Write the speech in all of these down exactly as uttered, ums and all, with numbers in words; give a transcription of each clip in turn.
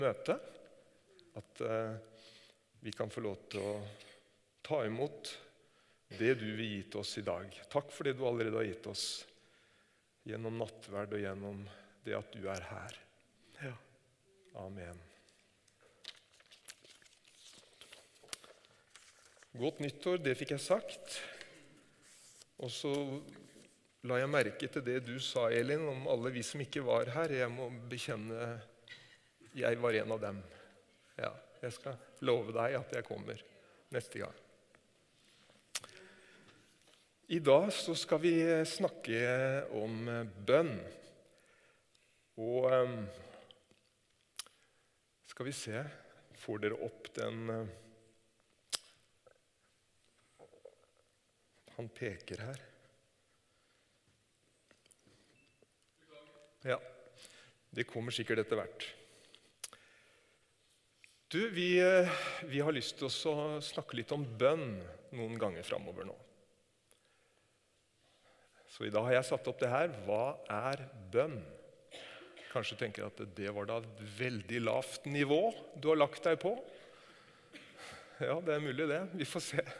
møte, at uh, vi kan få lov til å ta imot det du vil gi til oss i dag. Takk for det du allerede har gitt oss gjennom nattverd og gjennom det at du er her. Ja. Amen. Godt nyttår, det fikk jeg sagt. Og så la jeg merke til det du sa, Elin, om alle vi som ikke var her. Jeg må bekjenne, jeg var en av dem. Ja, jeg skal love deg at jeg kommer neste gang. I dag så skal vi snakke om bønn. Og skal vi se, får dere opp den... Han peker her. Ja, det kommer sikkert etter hvert. Du, vi, vi har lyst til å snakke litt om bønn noen ganger fremover nå. Så i dag har jeg satt opp det her. Hva er bønn? Kanskje tenker at det var da et veldig lavt nivå du har lagt deg på. Ja, det er mulig det. Vi får se.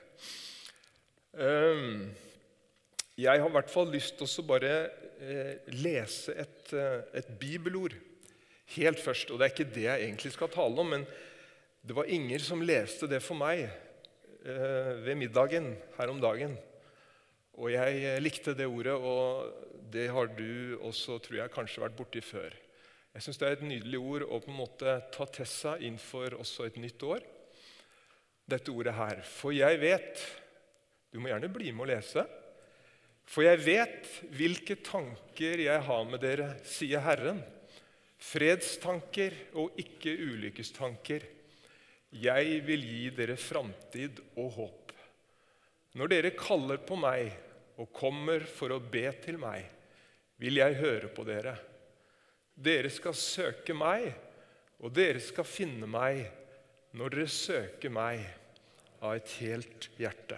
Jeg har i hvert fall lyst til å bare lese et, et bibelord helt først, og det er ikke det jeg egentlig skal tale om, men det var Inger som leste det for meg ved middagen her om dagen, og jeg likte det ordet, og det har du også, tror jeg, kanskje vært borti før. Jeg synes det er et nydelig ord å på en måte ta til seg innenfor også et nytt år. Dette ordet her, for jeg vet... Du må gjerne bli med å lese. For jeg vet hvilke tanker jeg har med dere, sier Herren. Fredstanker og ikke ulykkestanker. Jeg vil gi dere framtid og håp. Når dere kaller på meg og kommer for å be til meg, vil jeg høre på dere. Dere skal søke meg, og dere skal finne meg når dere søker meg av et helt hjerte.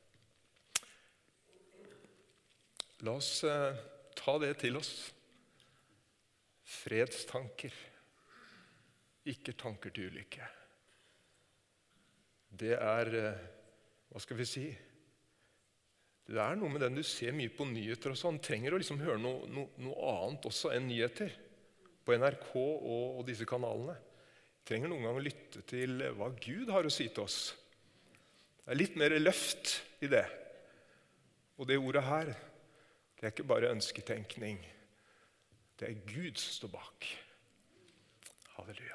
La oss eh, ta det til oss. Fredstanker, ikke tanker til ulykke. Det er, eh, hva skal vi si? Det er noe med den du ser mye på nyheter og sånn. Trenger å liksom høre noe, noe, noe annet også enn nyheter på N R K og, og disse kanalene. Trenger noen gang å lytte til hva Gud har å si til oss. Det er litt mer løft i det. Og det ordet her, det er ikke bare ønsketenkning. Det er Gud som står bak. Halleluja.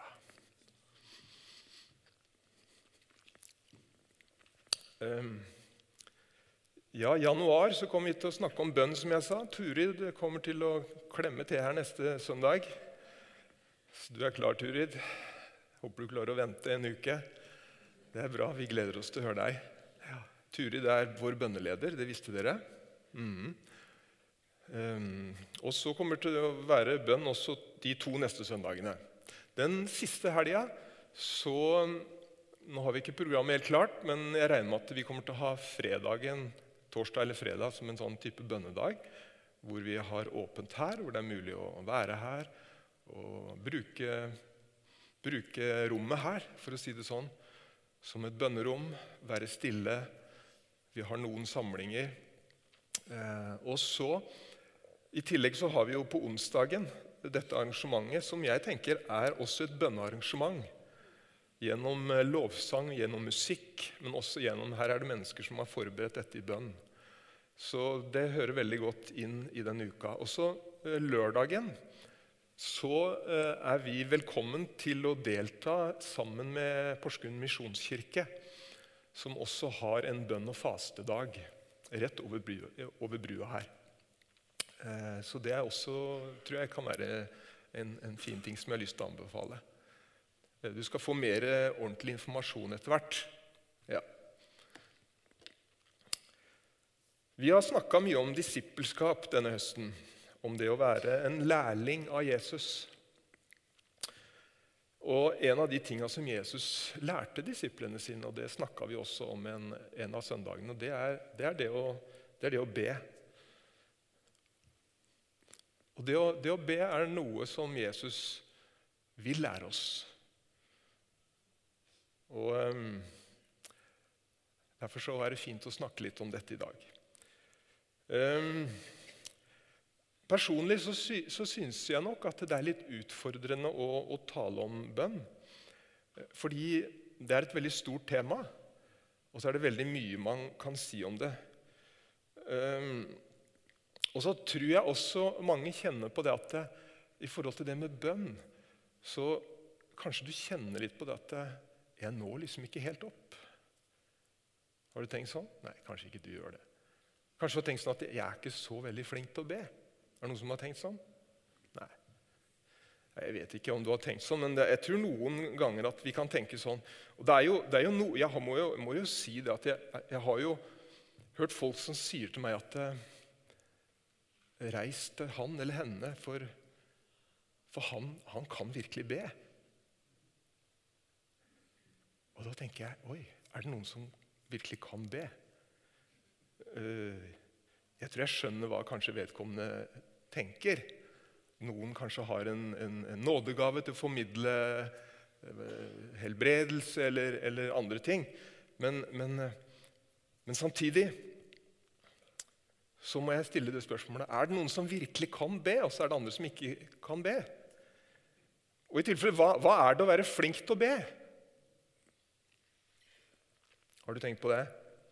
Um, ja, i januar så kommer vi til å snakke om bønn, som jeg sa. Turid kommer til å klemme til her neste søndag. Så du er klar, Turid. Håper du klarer å vente en uke. Det er bra, vi gleder oss til å høre deg. Ja. Turid er vår bønneleder, det visste dere. Mhm. Um, og så kommer det til å være bønn også de to neste søndagene. Den siste helga, så nå har vi ikke programmet helt klart, men jeg regner med at vi kommer til å ha fredagen, torsdag eller fredag som en sånn type bønnedag, hvor vi har åpent her, hvor det er mulig å være her og bruke, bruke rommet her, for å si det sånn, som et bønnerom, være stille. Vi har noen samlinger. Eh, og så i tillegg så har vi jo på onsdagen dette arrangementet som jeg tenker er også et bønnearrangement. Gjennom lovsang, gjennom musikk, men også gjennom, her er det mennesker som har forberedt dette i bønn. Så det hører veldig godt inn i denne uka. Og så lørdagen så er vi velkommen til å delta sammen med Porsgrunn Misjonskirke, som også har en bønn- og fastedag rett over brua, over brua her. Så det er også, tror jeg, kan være en, en fin ting som jeg har lyst til å anbefale. Du skal få mer ordentlig informasjon etter hvert. Ja. Vi har snakket mye om disippelskap denne høsten, om det å være en lærling av Jesus. Og en av de tingene som Jesus lærte disiplene sine, og det snakket vi også om en, en av søndagene, og det er det, er det, å, det er det å be. Og det å, det å be er noe som Jesus vil lære oss. Og um, Derfor så er det fint å snakke litt om dette i dag. Um, personlig så, sy så synes jeg nok at det er litt utfordrende å, å tale om bønn. Fordi det er et veldig stort tema, og så er det veldig mye man kan si om det. Um, og så tror jeg også mange kjenner på det at det, i forhold til det med bønn, så kanskje du kjenner litt på det at det, jeg når liksom ikke helt opp. Har du tenkt sånn? Nei, kanskje ikke du gjør det. Kanskje du har tenkt sånn at jeg er ikke så veldig flink til å be. Er det noen som har tenkt sånn? Nei. Jeg vet ikke om du har tenkt sånn, men det, jeg tror noen ganger at vi kan tenke sånn. Og det er jo, det er jo no, jeg må jo, må jo si det at jeg, jeg har jo hørt folk som sier til meg at reis til han eller henne, for, for han, han kan virkelig be. Og da tenker jeg, oi, er det noen som virkelig kan be? Jeg tror jeg skjønner hva kanskje vedkommende tenker. Noen kanskje har en, en, en nådegave til å formidle helbredelse eller, eller andre ting. Men, men, men samtidig så må jeg stille det spørsmålet, er det noen som virkelig kan be, og så er det andre som ikke kan be? Og i tilfelle, hva, hva er det å være flink til å be? Har du tenkt på det?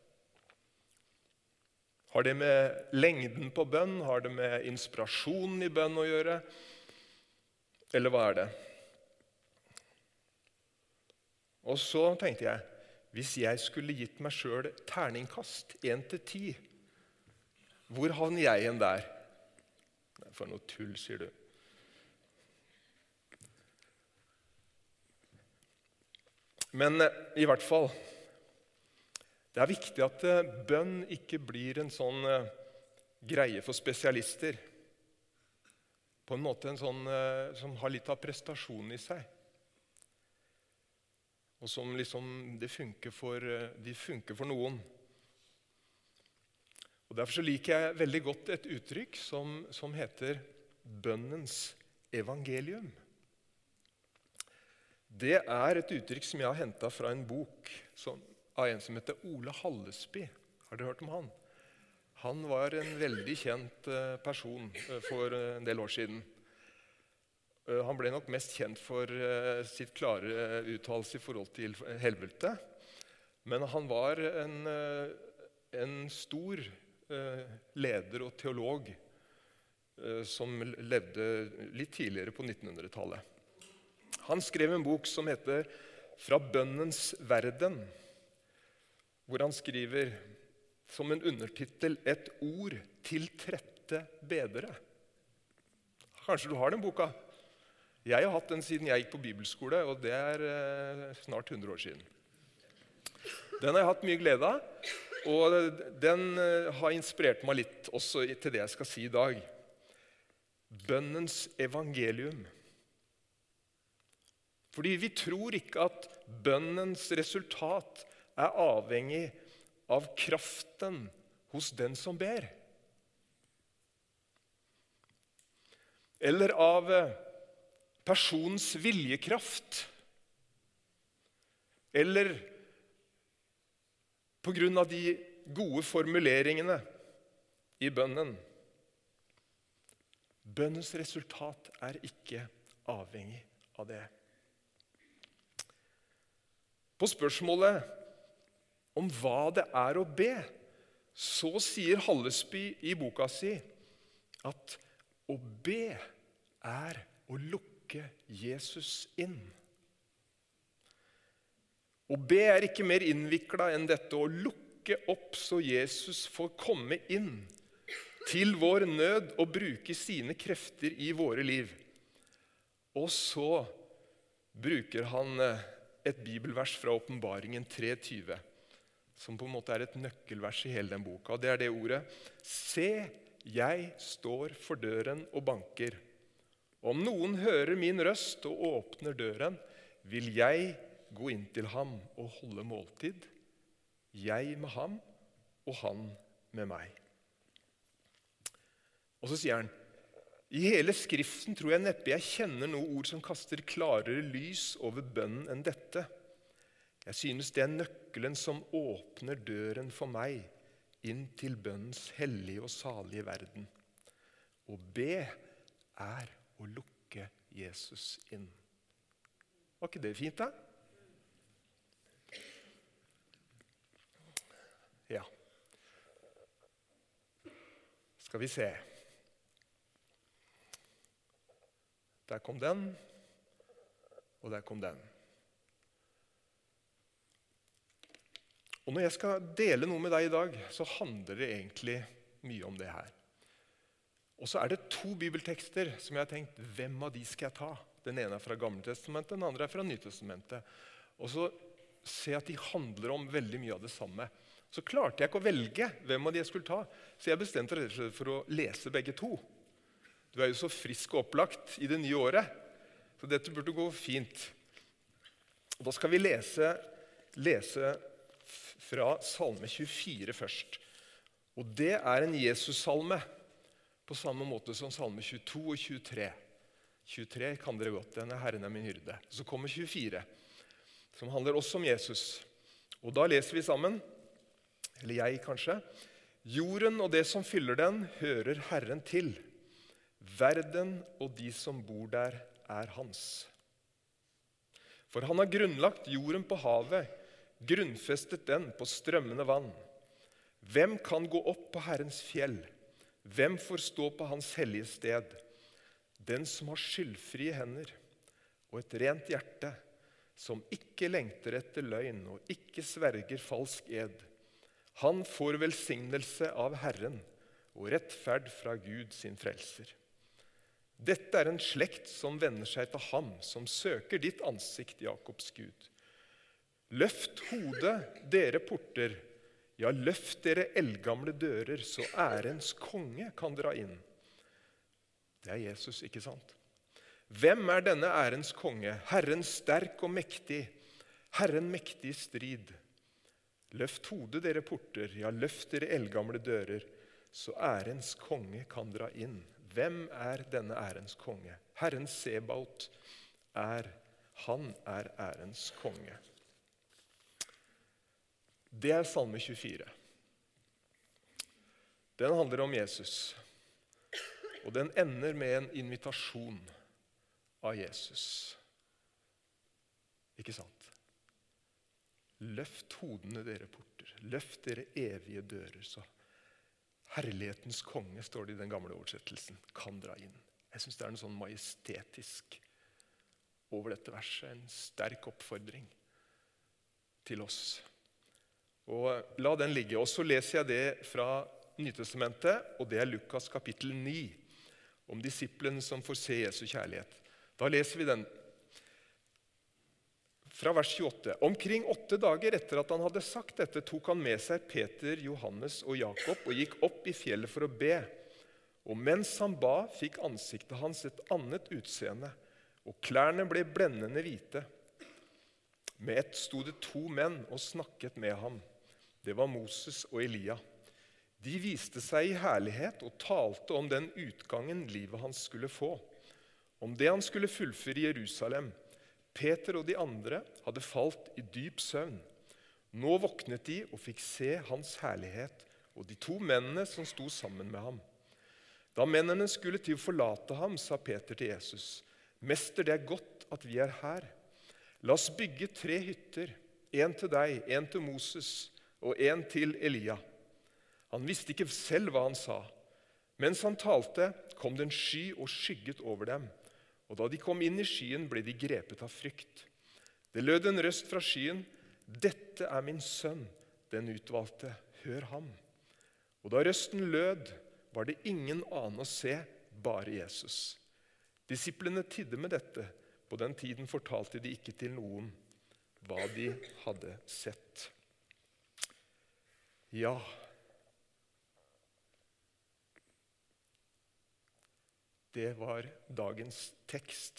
Har det med lengden på bønn, har det med inspirasjonen i bønn å gjøre? Eller hva er det? Og så tenkte jeg, hvis jeg skulle gitt meg selv terningkast, en til ti, hvor havner jeg igjen der? Nei, for noe tull, sier du. Men i hvert fall, det er viktig at bønn ikke blir en sånn uh, greie for spesialister. På en måte en sånn uh, som har litt av prestasjon i seg. Og som liksom, det funker for, uh, de funker for noen. Og derfor så liker jeg veldig godt et uttrykk som, som heter bønnens evangelium. Det er et uttrykk som jeg har hentet fra en bok som av en som heter Ole Hallesby. Har dere hørt om han? Han var en veldig kjent person for en del år siden. Han ble nok mest kjent for sitt klare uttalelse i forhold til helvete. Men han var en, en stor leder og teolog som levde litt tidligere på nittenhundretallet. Han skrev en bok som heter «Fra bønnens verden», hvor han skriver som en undertittel «Et ord til trette bedere». Kanskje du har den boka? Jeg har hatt den siden jeg gikk på bibelskole, og det er eh, snart hundre år siden. Den har jeg hatt mye glede av, og den eh, har inspirert meg litt også til det jeg skal si i dag. Bønnens evangelium. Fordi vi tror ikke at bønnens resultat er avhengig av kraften hos den som ber. Eller av personens viljekraft. Eller på grunn av de gode formuleringene i bønnen. Bønnens resultat er ikke avhengig av det. På spørsmålet om hva det er å be, så sier Hallesby i boka si at å be er å lukke Jesus inn. Å be er ikke mer innviklet enn dette å lukke opp så Jesus får komme inn til vår nød og bruke sine krefter i våre liv. Og så bruker han et bibelvers fra Åpenbaringen tre tyve, som på en måte er et nøkkelvers i hele den boka. Det er det ordet: Se, jeg står for døren og banker. Om noen hører min røst og åpner døren, vil jeg gå inn til ham og holde måltid. Jeg med ham, og han med meg. Og så sier han: I hele Skriften tror jeg neppe jeg kjenner noe ord som kaster klarere lys over bønnen enn dette. Jeg synes det er nøkkelen som åpner døren for meg inn til bønnens hellige og salige verden. Å be er å lukke Jesus inn. Var ikke det fint, da? Ja. Skal vi se. Der kom den, og der kom den. Og når jeg skal dele noe med deg i dag, så handler det egentlig mye om det her. Og så er det to bibeltekster som jeg har tenkt, hvem av de skal jeg ta? Den ene er fra Gamle Testamentet, den andre er fra Nytestamentet. Og så ser jeg at de handler om veldig mye av det samme. Så klarte jeg ikke å velge hvem av de jeg skulle ta, så jeg bestemte rett og slett for å lese begge to. Du er jo så frisk og opplagt i det nye året, så dette burde gå fint. Og da skal vi lese, lese fra salme tjuefire først. Og det er en Jesus-salme, på samme måte som salme tjueto og tjuetre. tjuetre kan dere godt, den er Herren er min hyrde. Så kommer tjuefire, som handler også om Jesus. Og da leser vi sammen, eller jeg kanskje. Jorden og det som fyller den, hører Herren til. Verden og de som bor der, er hans. For han har grunnlagt jorden på havet, grunnfestet den på strømmende vann. Hvem kan gå opp på Herrens fjell? Hvem får stå på hans hellige sted? Den som har skyldfrie hender og et rent hjerte, som ikke lengter etter løgn og ikke sverger falsk ed. Han får velsignelse av Herren og rettferd fra Gud sin frelser. Dette er en slekt som vender seg til ham, som søker ditt ansikt, Jakobs Gud. Løft hodet, dere porter, ja, løft dere eldgamle dører, så ærens konge kan dra inn. Det er Jesus, ikke sant? Hvem er denne ærens konge? Herren sterk og mektig, Herren mektig i strid. Løft hodet, dere porter, ja, løft dere eldgamle dører, så ærens konge kan dra inn. Hvem er denne ærens konge? Herren Sebaot er, han er ærens konge. Det er salme tjuefire. Den handler om Jesus. Og den ender med en invitasjon av Jesus. Ikke sant? Løft hodene dere porter. Løft dere evige dører. Så herlighetens konge, står det i den gamle oversettelsen, kan dra inn. Jeg synes det er noe sånn majestetisk over dette verset. En sterk oppfordring til oss. Og la den ligge. Og så leser jeg det fra Nytestamentet, og det er Lukas kapittel ni, om disiplene som får se Jesu kjærlighet. Da leser vi den fra vers tjueåtte. Omkring åtte dager etter at han hadde sagt dette, tok han med seg Peter, Johannes og Jakob og gikk opp i fjellet for å be. Og mens han ba, fikk ansiktet hans et annet utseende, og klærne ble blendende hvite. Med ett stod det to menn og snakket med ham. Det var Moses og Elia. De viste seg i herlighet og talte om den utgangen livet hans skulle få, om det han skulle fullføre i Jerusalem. Peter og de andre hadde falt i dyp søvn. Nå våknet de og fikk se hans herlighet og de to mennene som sto sammen med ham. Da mennene skulle til å forlate ham, sa Peter til Jesus, «Mester, det er godt at vi er her. La oss bygge tre hytter, en til deg, en til Moses og en til Elia.» Han visste ikke selv hva han sa. Mens han talte, kom det en sky og skygget over dem. Og da de kom inn i skyen, ble de grepet av frykt. Det lød en røst fra skyen, «Dette er min sønn, den utvalgte, hør ham.» Og da røsten lød, var det ingen annen å se, bare Jesus. Disiplene tidde med dette. På den tiden fortalte de ikke til noen hva de hadde sett. Ja, det var dagens tekst.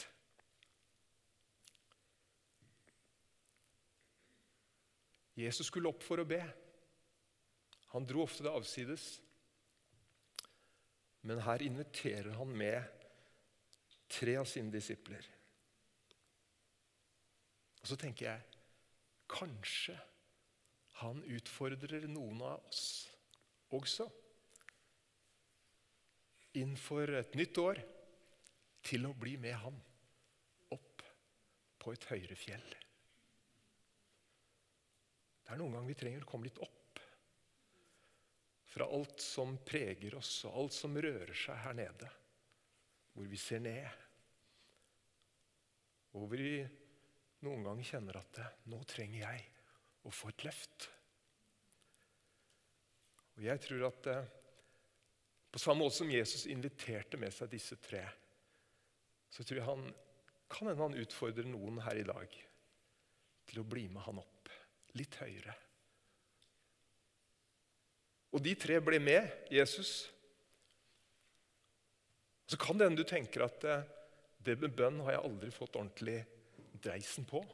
Jesus skulle opp for å be. Han dro ofte det avsides. Men her inviterer han med tre av sine disipler. Og så tenker jeg, kanskje han utfordrer noen av oss også innenfor et nytt år til å bli med ham opp på et høyere fjell. Det er noen ganger vi trenger å komme litt opp fra alt som preger oss og alt som rører seg her nede, hvor vi ser ned, og hvor vi noen ganger kjenner at det, nå trenger jeg å få et løft. Og jeg tror at eh, på samme måte som Jesus inviterte med seg disse tre, så tror jeg han kan hende han utfordrer noen her i dag til å bli med han opp litt høyere. Og de tre ble med Jesus. Så kan det hende du tenker at eh, det med bønn har jeg aldri fått ordentlig dreisen på.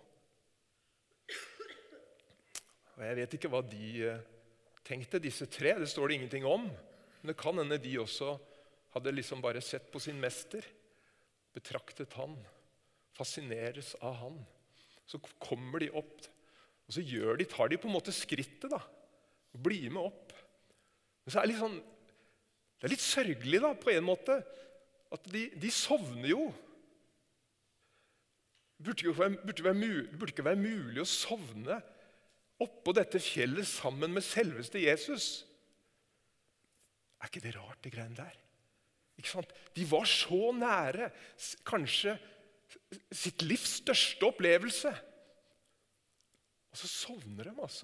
Og jeg vet ikke hva de eh, tenkte, disse tre. Det står det ingenting om. Men det kan hende de også hadde liksom bare sett på sin mester, betraktet han, fascineres av han. Så kommer de opp, og så gjør de, tar de på en måte skrittet da, og blir med opp. Men så er det litt sånn, det er litt sørgelig da, på en måte, at de, de sovner jo. Det burde ikke være, burde være, burde ikke være mulig å sovne oppå dette fjellet sammen med selveste Jesus. Er ikke det rart, det greiene der? Ikke sant? De var så nære, kanskje sitt livs største opplevelse. Og så sovner de altså.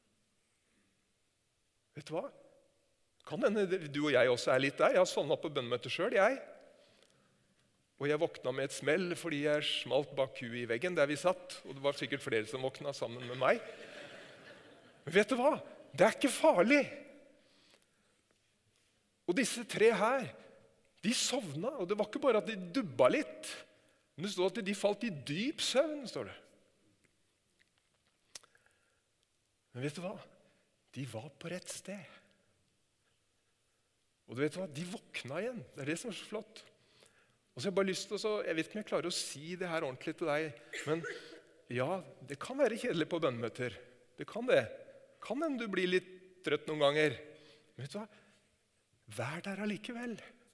Vet du hva? Kan hende du og jeg også er litt der. Jeg har sovnet på bønnemøte selv, jeg. Og jeg våkna med et smell fordi jeg smalt bak huet i veggen der vi satt. Og det var sikkert flere som våkna sammen med meg. Men vet du hva? Det er ikke farlig. Og disse tre her, de sovna, og det var ikke bare at de dubba litt, men det står at de falt i dyp søvn, står det. Men vet du hva? De var på rett sted. Og du vet hva? De våkna igjen. Det er det som er så flott. Og så har jeg bare lyst til å, jeg vet ikke om jeg klarer å si det her ordentlig til deg, men ja, det kan være kjedelig på bønnemøter. Det kan det. Kan hende du blir litt trøtt noen ganger. Men vet du hva? Vær der allikevel.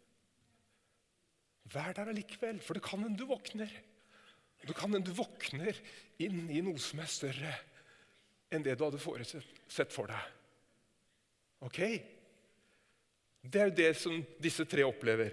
Vær der allikevel, for det kan hende du våkner. Det kan hende du våkner inn i noe som er større enn det du hadde forutsett for deg. Ok? Det er jo det som disse tre opplever.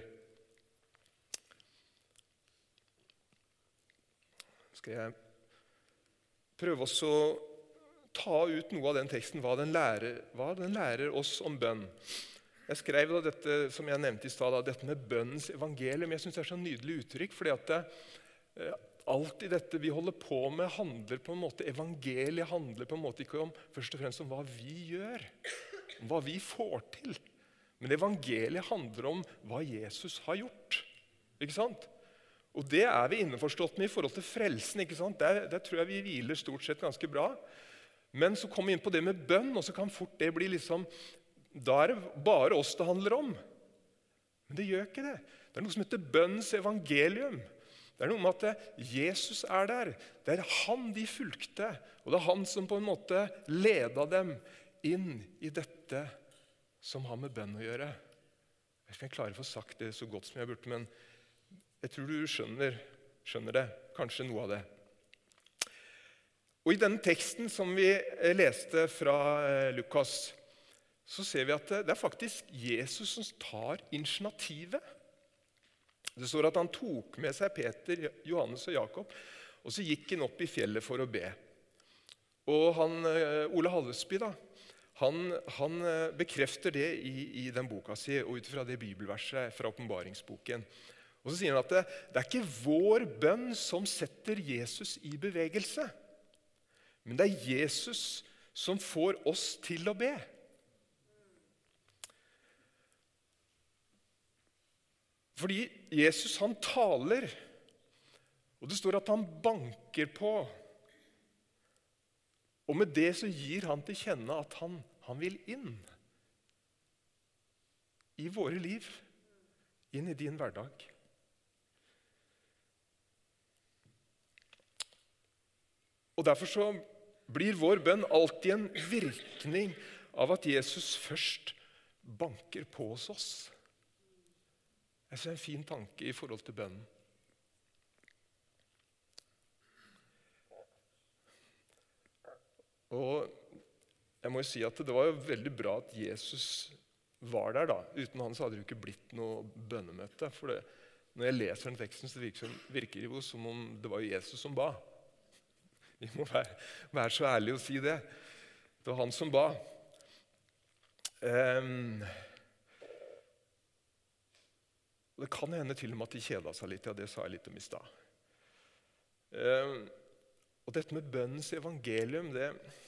Skal jeg prøve også å ta ut noe av den teksten, hva den lærer, hva den lærer oss om bønn. Jeg skrev da dette som jeg nevnte i stad, dette med bønnens evangelium. Jeg synes det er så nydelig uttrykk, fordi at det, alt i dette vi holder på med handler på en måte, evangeliet handler på en måte ikke om, først og fremst om hva vi gjør, om hva vi får til. Men evangeliet handler om hva Jesus har gjort, ikke sant? Og det er vi innforstått med i forhold til frelsen, ikke sant? Der, der tror jeg vi hviler stort sett ganske bra. Men så kommer vi inn på det med bønn, og så kan fort det bli liksom, da er det bare oss det handler om. Men det gjør ikke det. Det er noe som heter bønnens evangelium. Det er noe med at Jesus er der. Det er han de fulgte, og det er han som på en måte ledet dem inn i dette som har med bønn å gjøre. Jeg vet ikke om jeg klarer å få sagt det så godt som jeg burde, men jeg tror du skjønner, skjønner det, kanskje noe av det. Og i denne teksten som vi leste fra Lukas, så ser vi at det er faktisk Jesus som tar initiativet. Det står at han tok med seg Peter, Johannes og Jakob, og så gikk han opp i fjellet for å be. Og han, Ole Hallesby, da, han, han bekrefter det i, i den boka si, og ut fra det bibelverset fra åpenbaringsboken. Og så sier han at det, det er ikke vår bønn som setter Jesus i bevegelse, men det er Jesus som får oss til å be. Fordi Jesus han taler, og det står at han banker på. Og med det så gir han til kjenne at han, han vil inn i våre liv, inn i din hverdag. Og derfor så Blir vår bønn alltid en virkning av at Jesus først banker på hos oss? Jeg synes det er en fin tanke i forhold til bønnen. Og jeg må jo si at det var jo veldig bra at Jesus var der da. Uten han så hadde det jo ikke blitt noe bønnemøte. For det, når jeg leser den teksten, så virker det virker det jo som om det var Jesus som ba. Vi må være, være så ærlige å si det. Det var han som ba. Um, det kan hende til og med at de kjeda seg litt. Ja, det sa jeg litt om i stad. Um, og dette med bønnens evangelium, det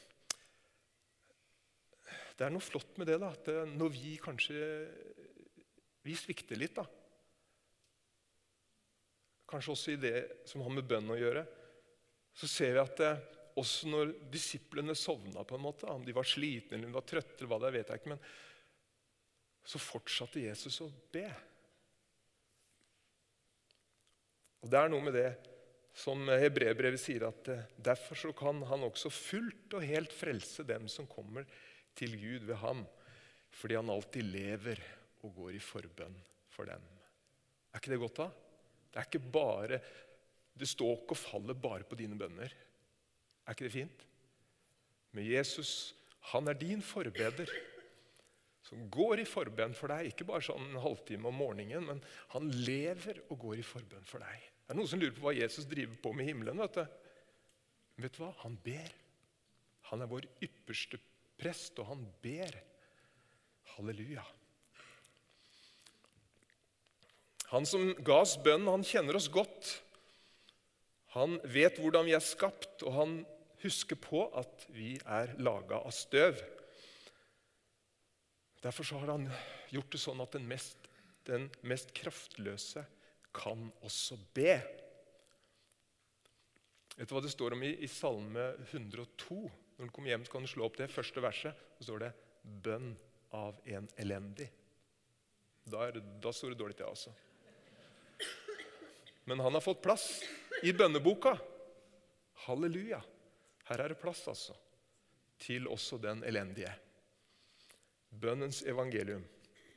Det er noe flott med det, da, at når vi kanskje vi svikter litt, da. Kanskje også i det som har med bønn å gjøre, så ser vi at det, også når disiplene sovna på en måte, om de var slitne eller om de var trøtte, eller hva det vet jeg ikke, men så fortsatte Jesus å be. Og det er noe med det som Hebreerbrevet sier, at derfor så kan han også fullt og helt frelse dem som kommer til Gud ved ham, fordi han alltid lever og går i forbønn for dem. Er ikke det godt da? Det er ikke bare, det står ikke og faller bare på dine bønner. Er ikke det fint? Men Jesus, han er din forbeder, som går i forbønn for deg, ikke bare sånn en halvtime om morgenen, men han lever og går i forbønn for deg. Det er noen som lurer på hva Jesus driver på med himmelen, vet du. Men vet du hva? Han ber. Han er vår ypperste prest, og han ber. Halleluja. Han som ga oss bønn, han kjenner oss godt. Han vet hvordan vi er skapt, og han husker på at vi er laget av støv. Derfor så har han gjort det sånn at den mest, den mest kraftløse kan også be. Vet du hva det står om i, i Salme hundre og to? Når du kommer hjem, så kan du slå opp det første verset. Så står det «Bønn av en elendig». Da, er det, da står det dårlig til, altså. Men han har fått plass i bønneboka. Halleluja. Her er det plass, altså, til også den elendige. Bønnens evangelium.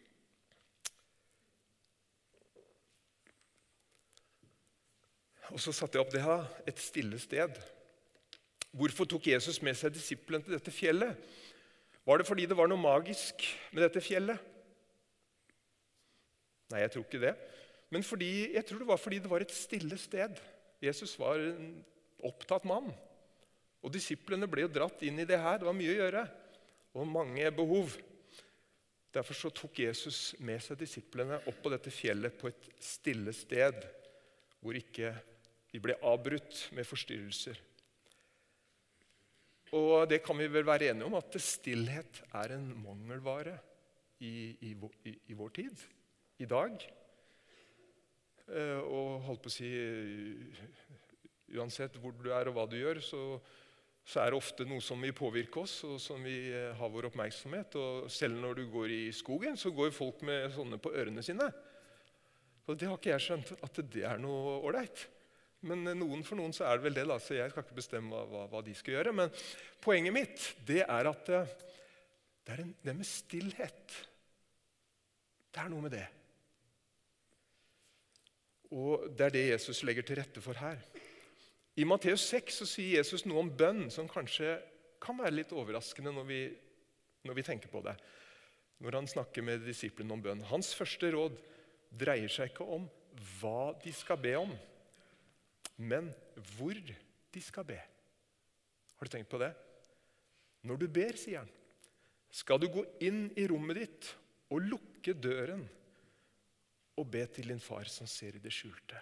Og så satte jeg opp det her, et stille sted. Hvorfor tok Jesus med seg disippelen til dette fjellet? Var det fordi det var noe magisk med dette fjellet? Nei, jeg tror ikke det. Men fordi, jeg tror det var fordi det var et stille sted. Jesus var en opptatt mann. Og disiplene ble jo dratt inn i det her. Det var mye å gjøre, og mange behov. Derfor så tok Jesus med seg disiplene opp på dette fjellet på et stille sted, hvor ikke de ble avbrutt med forstyrrelser. Og det kan vi vel være enige om, at stillhet er en mangelvare i, i, i, i vår tid, i dag. Og holdt på å si, uansett hvor du er og hva du gjør, så, så er det ofte noe som vil påvirke oss, og som vi har vår oppmerksomhet. Og selv når du går i skogen, så går folk med sånne på ørene sine. Og det har ikke jeg skjønt, at det er noe ålreit. Men noen for noen så er det vel det, da, så jeg skal ikke bestemme hva, hva de skal gjøre. Men poenget mitt, det er at det er en, det med stillhet. Det er noe med det. Og det er det Jesus legger til rette for her. I Matteus seks så sier Jesus noe om bønn, som kanskje kan være litt overraskende når vi, når vi tenker på det. Når han snakker med disiplene om bønn. Hans første råd dreier seg ikke om hva de skal be om, men hvor de skal be. Har du tenkt på det? Når du ber, sier han, skal du gå inn i rommet ditt og lukke døren og be til din far som ser i det skjulte.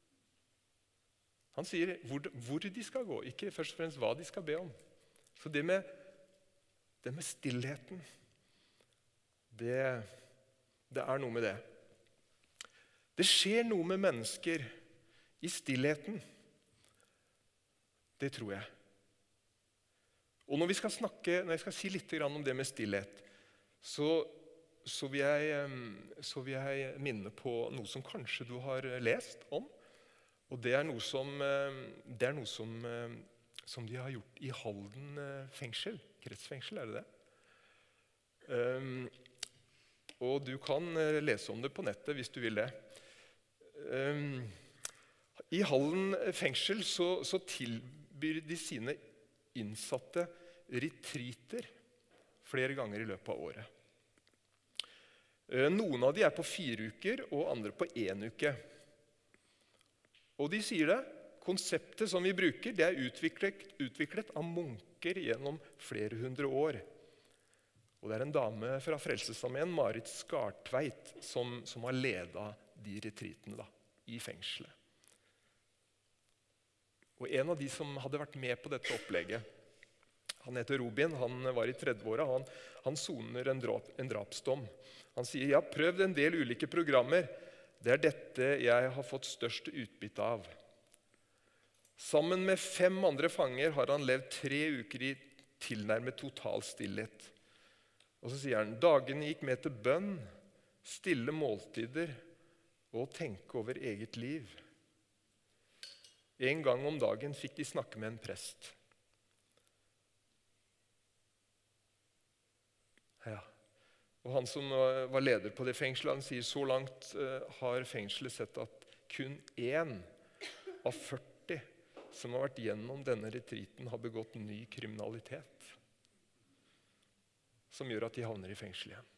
Han sier hvor, hvor de skal gå, ikke først og fremst hva de skal be om. Så det med, det med stillheten, det, det er noe med det. Det skjer noe med mennesker i stillheten. Det tror jeg. Og når vi skal snakke, når jeg skal si litt om det med stillhet, så, så, vil jeg, så vil jeg minne på noe som kanskje du har lest om. Og det er noe som, det er noe som som de har gjort i Halden fengsel. Kretsfengsel, er det det? Um, og du kan lese om det på nettet hvis du vil det. Um, I Halden fengsel så, så tilbyr de sine innsatte retreater flere ganger i løpet av året. Uh, noen av de er på fire uker, og andre på én uke. Og de sier det, konseptet som vi bruker, det er utviklet, utviklet av munker gjennom flere hundre år. Og det er en dame fra Frelsesarmeen, Marit Skartveit, som, som har ledet de retreatene da, i fengselet. Og en av de som hadde vært med på dette opplegget, han heter Robin, han var i tredveåra, han, han soner en, drap, en drapsdom. Han sier, jeg har prøvd en del ulike programmer, det er dette jeg har fått størst utbytte av. Sammen med fem andre fanger har han levd tre uker i tilnærmet total stillhet. Og så sier han, dagene gikk med til bønn, stille måltider og tenke over eget liv. En gang om dagen fikk de snakke med en prest. Ja. Og han som var leder på det fengselet, han sier, så langt har fengselet sett at kun én av førti som har vært gjennom denne retreaten har begått ny kriminalitet, som gjør at de havner i fengsel igjen.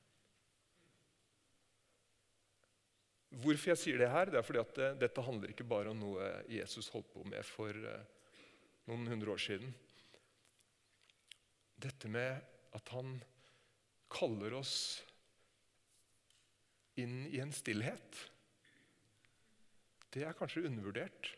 Hvorfor jeg sier det her? Det er fordi at det, dette handler ikke bare om noe Jesus holdt på med for uh, noen hundre år siden. Dette med at han kaller oss inn i en stillhet, det er kanskje undervurdert.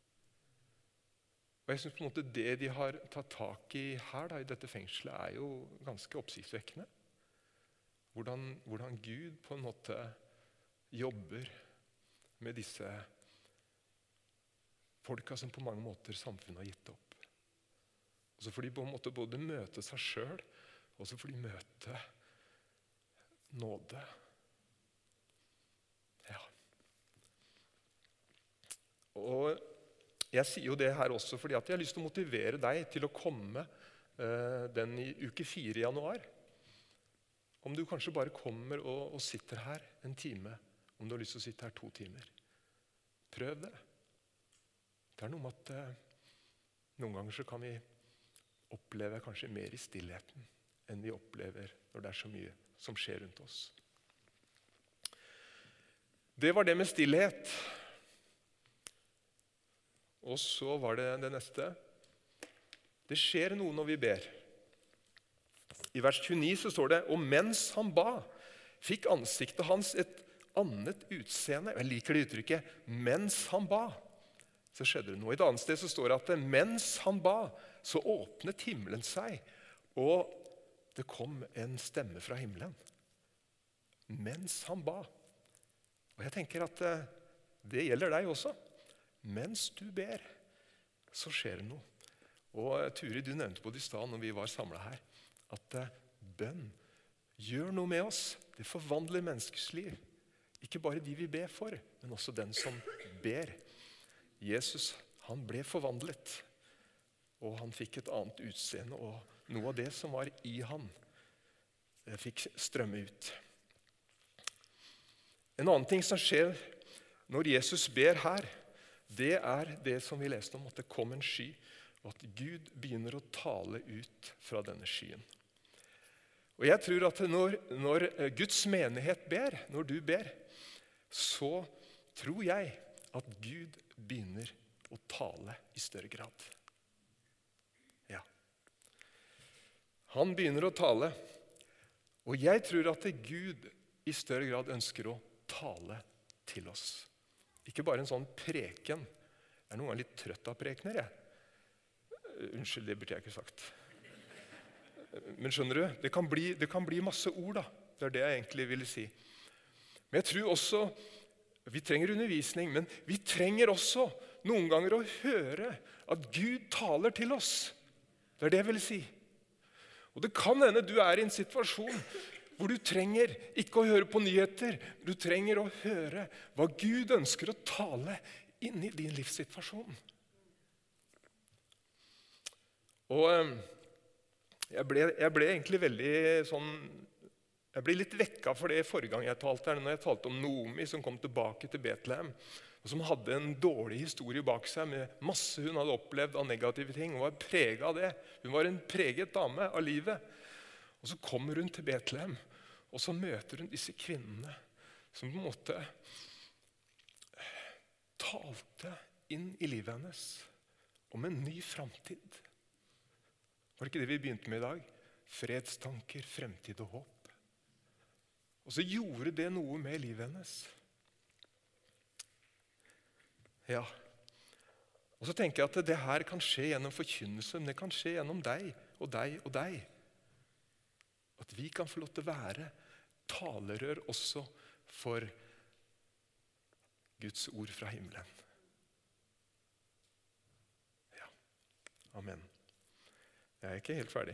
Og jeg synes på en måte det de har tatt tak i her da, i dette fengselet, er jo ganske oppsiktsvekkende. Hvordan, hvordan Gud på en måte jobber med disse folka som på mange måter samfunnet har gitt opp. Og så får de på en måte både møte seg selv, og så får de møte nåde. Ja. Og jeg sier jo det her også fordi at jeg har lyst til å motivere deg til å komme uh, den i uke fire i januar. Om du kanskje bare kommer og, og sitter her en time, om du har lyst til å sitte her to timer. Prøv det. Det er noe med at uh, noen ganger så kan vi oppleve kanskje mer i stillheten enn vi opplever når det er så mye som skjer rundt oss. Det var det med stillhet. Og så var det det neste. Det skjer noe når vi ber. I vers tjueni så står det, og mens han ba, fikk ansiktet hans et annet utseende. Jeg liker det uttrykket, mens han ba. Så skjedde det noe. I et annet sted så står det at mens han ba, så åpnet himmelen seg, og det kom en stemme fra himmelen. Mens han ba. Og jeg tenker at det gjelder deg også. Mens du ber, så skjer det noe. Og Turi, du nevnte på det i stad når vi var samlet her, at bønn gjør noe med oss. Det forvandler menneskers liv. Ikke bare de vi ber for, men også den som ber. Jesus, han ble forvandlet, og han fikk et annet utseende, og noe av det som var i han, det fikk strømme ut. En annen ting som skjer når Jesus ber her, det er det som vi leste om, at det kom en sky, og at Gud begynner å tale ut fra denne skyen. Og jeg tror at når, når Guds menighet ber, når du ber, så tror jeg at Gud begynner å tale i større grad. Ja. Han begynner å tale, og jeg tror at Gud i større grad ønsker å tale til oss. Ikke bare en sånn preken. Jeg er noen ganger litt trøtt av prekener, jeg. Unnskyld, det burde jeg ikke sagt. Men skjønner du, det kan bli, det kan bli masse ord da. Det er det jeg egentlig ville si. Men jeg tror også, vi trenger undervisning, men vi trenger også noen ganger å høre at Gud taler til oss. Det er det jeg vil si. Og det kan hende du er i en situasjon hvor du trenger ikke å høre på nyheter, du trenger å høre hva Gud ønsker å tale inn i din livssituasjon. Og jeg ble, jeg ble egentlig veldig sånn Jeg ble litt vekka for det forrige gang jeg talte her, når jeg talte om Naomi som kom tilbake til Betlehem, og som hadde en dårlig historie bak seg med masse hun hadde opplevd av negative ting. Hun var preget av det. Hun var en preget dame av livet. Og så kommer hun til Betlehem, og så møter hun disse kvinnene som på en måte talte inn i livet hennes om en ny framtid. Var det ikke det vi begynte med i dag? Fredstanker, fremtid og håp. Og så gjorde det noe med livet hennes. Ja. Og så tenker jeg at det her kan skje gjennom forkynnelse, men det kan skje gjennom deg og deg og deg. At vi kan få lov til å være talerør også for Guds ord fra himmelen. Ja. Amen. Jeg er ikke helt ferdig.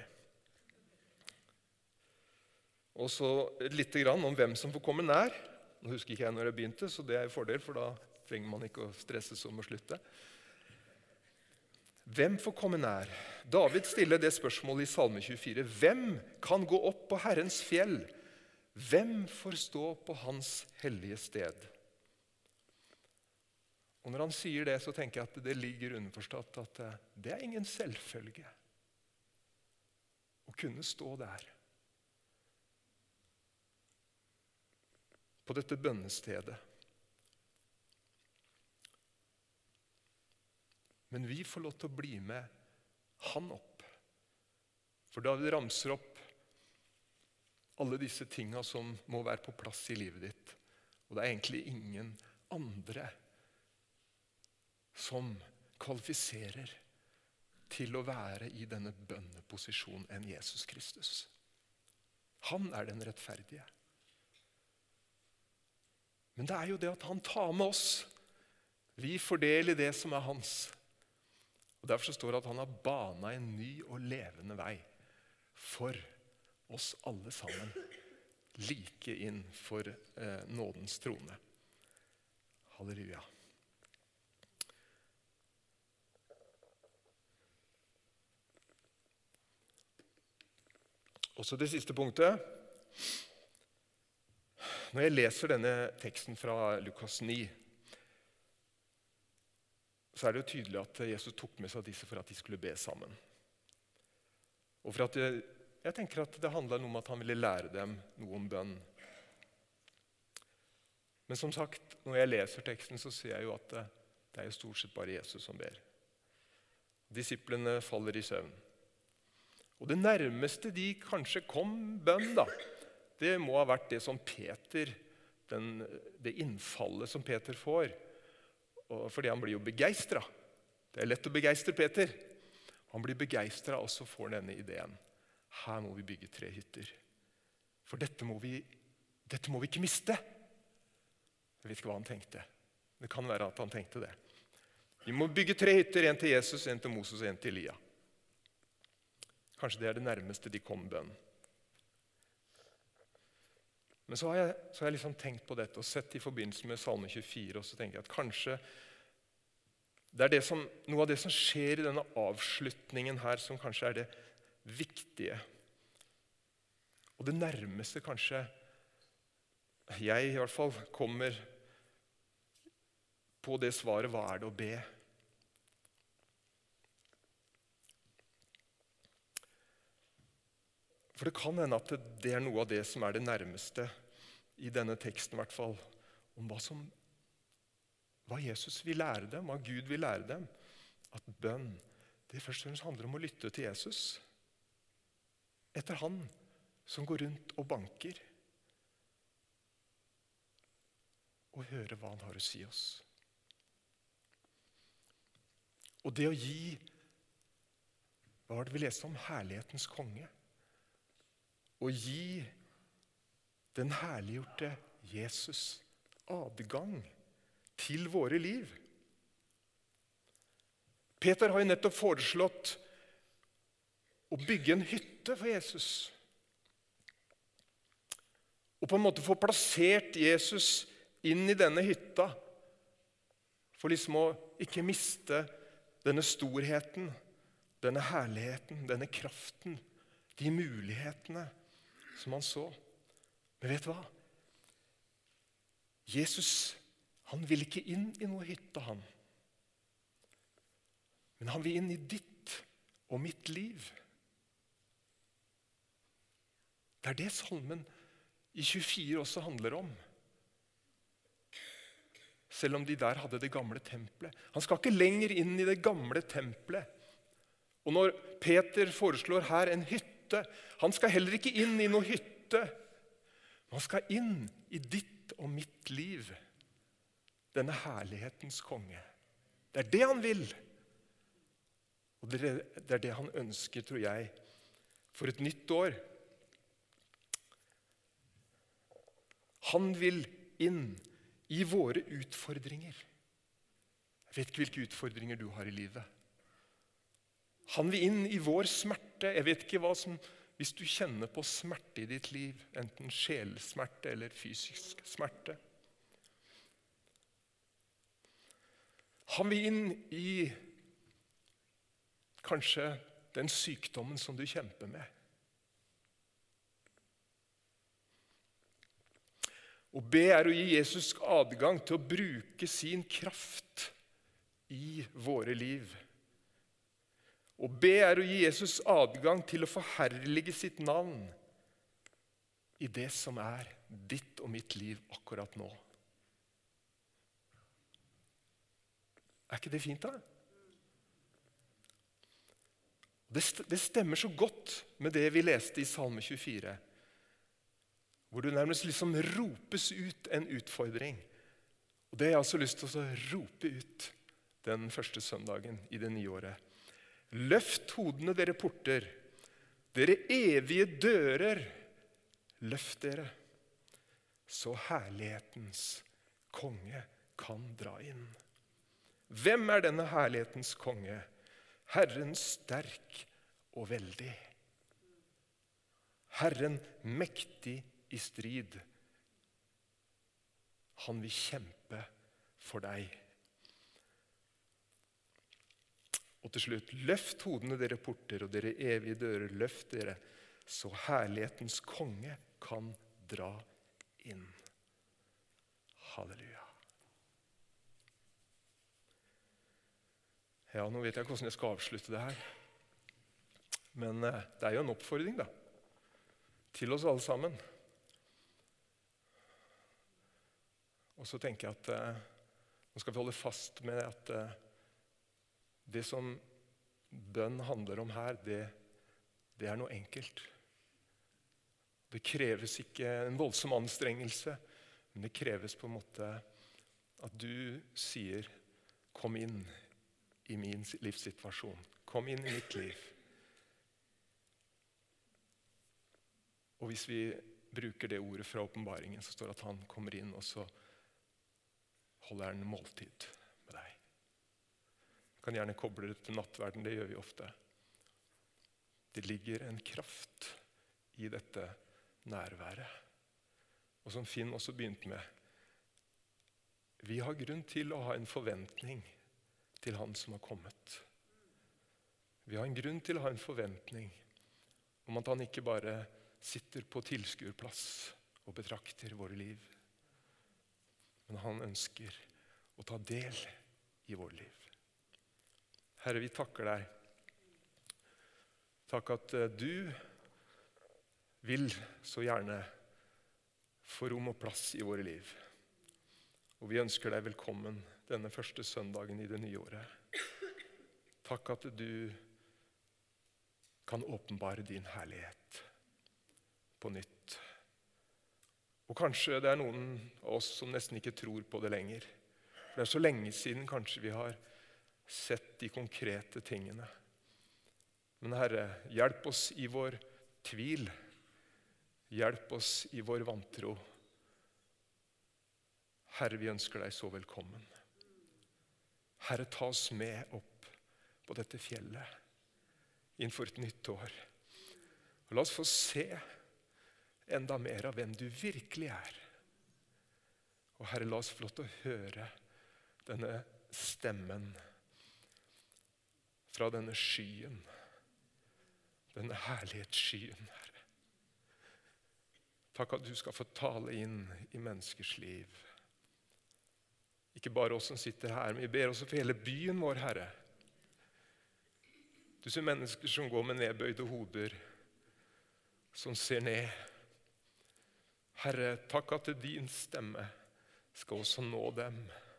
Og så litt grann om hvem som får komme nær. Nå husker ikke jeg når jeg begynte, så det er en fordel, for da trenger man ikke å stresse som å slutte. Hvem får komme nær? David stiller det spørsmålet i Salme tjuefire. Hvem kan gå opp på Herrens fjell? Hvem får stå på hans hellige sted? Og når han sier det, så tenker jeg at det ligger underforstått at det er ingen selvfølge å kunne stå der. På dette bønnestedet. Men vi får lov til å bli med han opp. For da vi ramser opp alle disse tingene som må være på plass i livet ditt. Og det er egentlig ingen andre som kvalifiserer til å være i denne bønneposisjonen enn Jesus Kristus. Han er den rettferdige. Men det er jo det at han tar med oss. Vi får del i det som er hans. Og Derfor så står det at han har banet en ny og levende vei for oss alle sammen. Like inn for eh, nådens trone. Halleluja. Også det siste punktet. Når jeg leser denne teksten fra Lukas ni, så er det jo tydelig at Jesus tok med seg disse for at de skulle be sammen. Og for at jeg, jeg tenker at det handler om at han ville lære dem noe om bønn. Men som sagt, når jeg leser teksten, så ser jeg jo at det, det er jo stort sett bare Jesus som ber. Disiplene faller i søvn. Og det nærmeste de kanskje kom bønn, da, det må ha vært det som Peter, den, det innfallet som Peter får. Og fordi han blir jo begeistret. Det er lett å begeistre Peter. Han blir begeistret, og så får denne ideen. Her må vi bygge tre hytter. For dette må vi, dette må vi ikke miste. Jeg vet ikke hva han tenkte. Det kan være at han tenkte det. Vi må bygge tre hytter, en til Jesus, en til Moses og en til Elia. Kanskje det er det nærmeste de kom bønn. Men så har jeg, så har jeg liksom tenkt på dette og sett i forbindelse med Salme tjuefire, og så tenker jeg at kanskje det er det som, noe av det som skjer i denne avslutningen her, som kanskje er det viktige. Og det nærmeste kanskje jeg i hvert fall kommer på det svaret, hva er det å be? For det kan hende at det er noe av det som er det nærmeste i denne teksten, i hvert fall, om hva, som, hva Jesus vil lære dem, hva Gud vil lære dem. At bønn, det først og fremst handler om å lytte til Jesus. Etter han som går rundt og banker. Og høre hva han har å si oss. Og det å gi, hva var det vi leste om? Herlighetens konge. Å gi den herliggjorte Jesus adgang til våre liv. Peter har jo nettopp foreslått å bygge en hytte for Jesus. Og på en måte få plassert Jesus inn i denne hytta. For liksom å ikke miste denne storheten denne herligheten, denne kraften, de mulighetene som han så. Men vet du hva? Jesus, han vil ikke inn i noe hytte, han. Men han vil inn i ditt og mitt liv. Det er det salmen i tjuefire også handler om. Selv om de der hadde det gamle tempelet. Han skal ikke lenger inn i det gamle tempelet. Og når Peter foreslår her en hytte, han skal heller ikke inn i noe hytte. Han skal inn i ditt og mitt liv. Denne herlighetens konge. Det er det han vil. Og det er det han ønsker, tror jeg, for et nytt år. Han vil inn i våre utfordringer. Jeg vet ikke hvilke utfordringer du har i livet. Han vil inn i vår smerte. Jeg vet ikke hva som, hvis du kjenner på smerte i ditt liv, enten sjelsmerte eller fysisk smerte. Han vil inn i kanskje den sykdommen som du kjemper med. Å be er å gi Jesus adgang til å bruke sin kraft i våre liv. Å be er å gi Jesus adgang til å forherlige sitt navn i det som er ditt og mitt liv akkurat nå. Er ikke det fint da? Det stemmer så godt med det vi leste i Salme tjuefire. Hvor det nærmest liksom ropes ut en utfordring. Og det har jeg altså lyst til å rope ut den første søndagen i det nye året. Løft hodene, dere porter. Dere evige dører. Løft dere. Så herlighetens konge kan dra inn. Hvem er denne herlighetens konge? Herren sterk og veldig. Herren mektig i strid. Han vil kjempe for deg. Og til slutt, løft hodene dere porter, og dere evige dører, løft dere, så herlighetens konge kan dra inn. Halleluja. Ja, nå vet jeg ikke hvordan jeg skal avslutte det her. Men det er jo en oppfordring da, til oss alle sammen. Og så tenker jeg at eh, nå skal vi holde fast med at eh, det som bønn handler om her, det, det er noe enkelt. Det kreves ikke en voldsom anstrengelse, men det kreves på en måte at du sier, kom inn i min livssituasjon. Kom inn i mitt liv. Og hvis vi bruker det ordet fra åpenbaringen, så står det at han kommer inn, og så holder han måltid med deg. Du kan gjerne koble det til nattverden, det gjør vi ofte. Det ligger en kraft i dette nærværet. Og som Finn også begynte med, vi har grunn til å ha en forventning til han som har kommet. Vi har en grunn til å ha en forventning om at han ikke bare sitter på tilskuerplass og betrakter våre liv, men han ønsker å ta del i vårt liv. Herre, vi takker deg. Takk at du vil så gjerne få rom og plass i våre liv. Og vi ønsker deg velkommen denne første søndagen i det nye året. Takk at du kan åpenbare din herlighet på nytt. Og kanskje det er noen av oss som nesten ikke tror på det lenger. Det er så lenge siden kanskje vi har sett de konkrete tingene. Men Herre, hjelp oss i vår tvil. Hjelp oss i vår vantro. Herre, vi ønsker deg så velkommen. Herre, ta oss med opp på dette fjellet innenfor et nytt år. Og la oss få se enda mer av hvem du virkelig er. Og Herre, la oss få lov til å høre denne stemmen fra denne skyen, denne herlighetsskyen, Herre. Takk at du skal få tale inn i menneskers liv. Ikke bare oss som sitter her, men vi ber også for hele byen vår, Herre. Du ser mennesker som går med nedbøyde hoder, som ser ned. Herre, takk at din stemme skal også nå dem.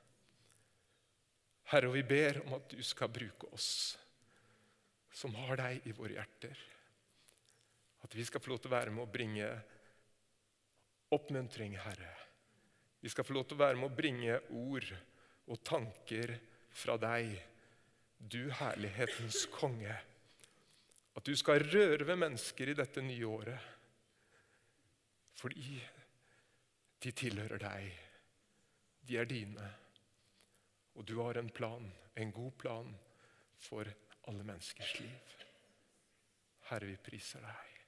Herre, og vi ber om at du skal bruke oss som har deg i våre hjerter. At vi skal få lov til å være med å bringe oppmuntring, Herre. Vi skal få lov til å være med å bringe ord og tanker fra deg, du herlighetens konge. At du skal røre ved mennesker i dette nye året, fordi de tilhører deg. De er dine, og du har en plan, en god plan for alle menneskers liv. Herre, vi priser deg.